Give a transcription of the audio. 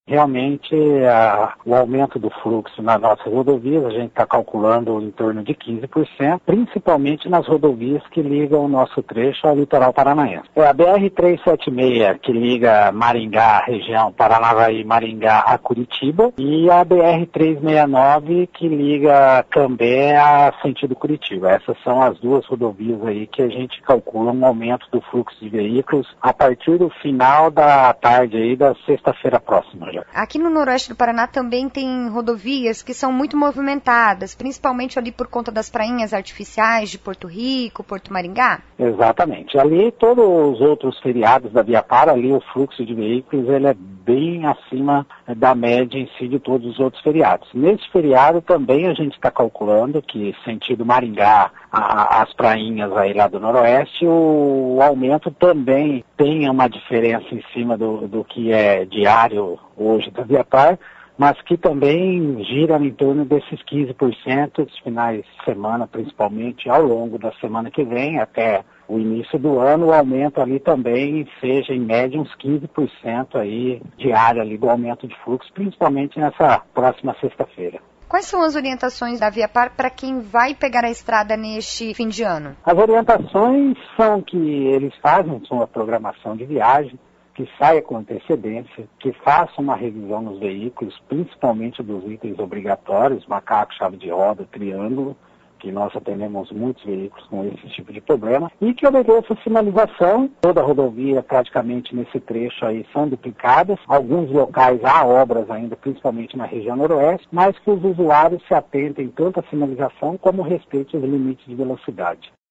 Realmente, o aumento do fluxo nas nossas rodovias, a gente está calculando em torno de 15%, principalmente nas rodovias que ligam o nosso trecho ao litoral paranaense. É a BR-376, que liga Maringá, região Paranavaí-Maringá a Curitiba, e a BR-369, que liga Cambé a sentido Curitiba. Essas são as duas rodovias aí que a gente calcula um aumento do fluxo de veículos a partir do final da tarde aí da sexta-feira próxima. Aqui no noroeste do Paraná também tem rodovias que são muito movimentadas, principalmente ali por conta das prainhas artificiais de Porto Rico, Porto Maringá? Exatamente. Ali todos os outros feriados da Viapar, ali o fluxo de veículos ele é bem acima da média em si de todos os outros feriados. Nesse feriado também a gente está calculando que sentido Maringá, as prainhas aí lá do noroeste, o aumento também tem uma diferença em cima do que é diário hoje da Viapar, mas que também gira em torno desses 15% dos finais de semana, principalmente ao longo da semana que vem, até o início do ano, o aumento ali também seja em média uns 15% aí diário ali do aumento de fluxo, principalmente nessa próxima sexta-feira. Quais são as orientações da Viapar para quem vai pegar a estrada neste fim de ano? As orientações são que eles fazem sua programação de viagem, que saia com antecedência, que faça uma revisão nos veículos, principalmente dos itens obrigatórios, macaco, chave de roda, triângulo, que nós atendemos muitos veículos com esse tipo de problema, e que obedeça a sinalização. Toda a rodovia, praticamente nesse trecho aí, são duplicadas. Alguns locais há obras ainda, principalmente na região noroeste, mas que os usuários se atentem tanto à sinalização como respeitem os limites de velocidade.